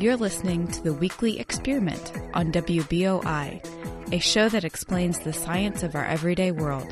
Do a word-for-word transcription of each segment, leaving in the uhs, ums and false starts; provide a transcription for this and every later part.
You're listening to the Weekly Experiment on W B O I, a show that explains the science of our everyday world.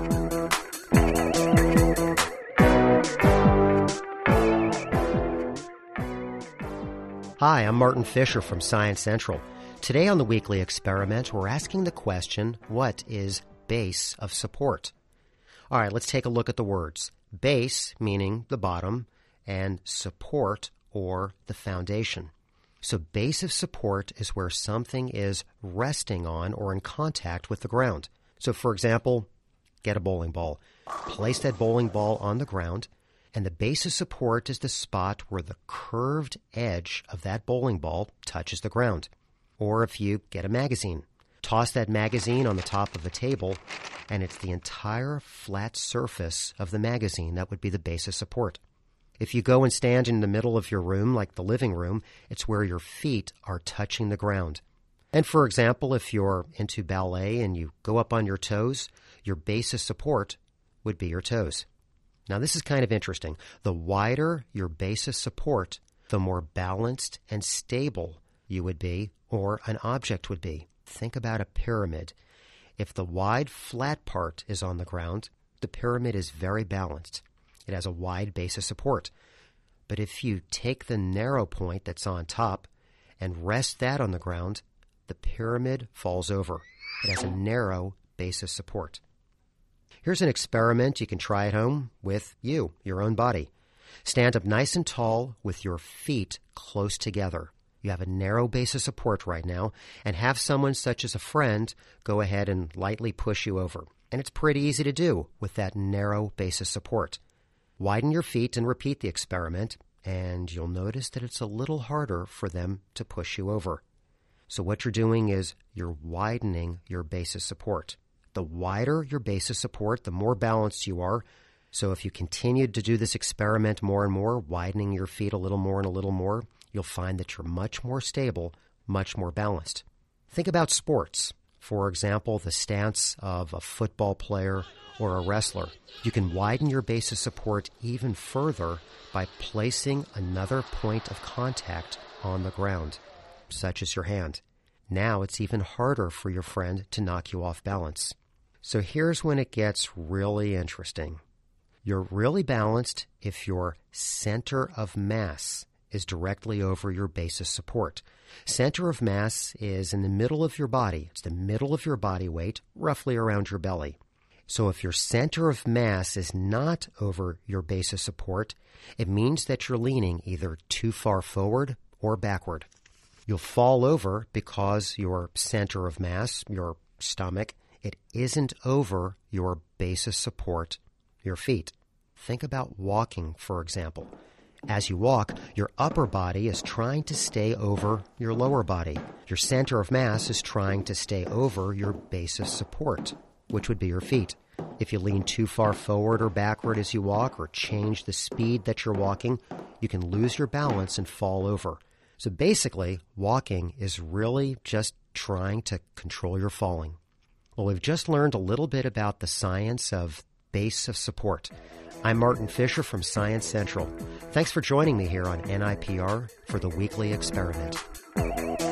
Hi, I'm Martin Fisher from Science Central. Today on the Weekly Experiment, we're asking the question, what is base of support? All right, let's take a look at the words. Base, meaning the bottom, and support, or the foundation. So base of support is where something is resting on or in contact with the ground. So for example, get a bowling ball. Place that bowling ball on the ground, and the base of support is the spot where the curved edge of that bowling ball touches the ground. Or if you get a magazine, toss that magazine on the top of a table, and it's the entire flat surface of the magazine that would be the base of support. If you go and stand in the middle of your room, like the living room, it's where your feet are touching the ground. And for example, if you're into ballet and you go up on your toes, your base of support would be your toes. Now, this is kind of interesting. The wider your base of support, the more balanced and stable you would be, or an object would be. Think about a pyramid. If the wide, flat part is on the ground, the pyramid is very balanced. It has a wide base of support. But if you take the narrow point that's on top and rest that on the ground, the pyramid falls over. It has a narrow base of support. Here's an experiment you can try at home with you, your own body. Stand up nice and tall with your feet close together. You have a narrow base of support right now, and have someone such as a friend go ahead and lightly push you over. And it's pretty easy to do with that narrow base of support. Widen your feet and repeat the experiment, and you'll notice that it's a little harder for them to push you over. So what you're doing is you're widening your base of support. The wider your base of support, the more balanced you are. So if you continue to do this experiment more and more, widening your feet a little more and a little more, you'll find that you're much more stable, much more balanced. Think about sports. For example, the stance of a football player or a wrestler. You can widen your base of support even further by placing another point of contact on the ground, such as your hand. Now it's even harder for your friend to knock you off balance. So here's when it gets really interesting. You're really balanced if your center of mass is directly over your base of support. Center of mass is in the middle of your body. It's the middle of your body weight, roughly around your belly. So if your center of mass is not over your base of support, it means that you're leaning either too far forward or backward. You'll fall over because your center of mass, your stomach, it isn't over your base of support, your feet. Think about walking, for example. As you walk, your upper body is trying to stay over your lower body. Your center of mass is trying to stay over your base of support, which would be your feet. If you lean too far forward or backward as you walk, or change the speed that you're walking, you can lose your balance and fall over. So basically, walking is really just trying to control your falling. Well, we've just learned a little bit about the science of base of support. I'm Martin Fisher from Science Central. Thanks for joining me here on N I P R for the Weekly Experiment.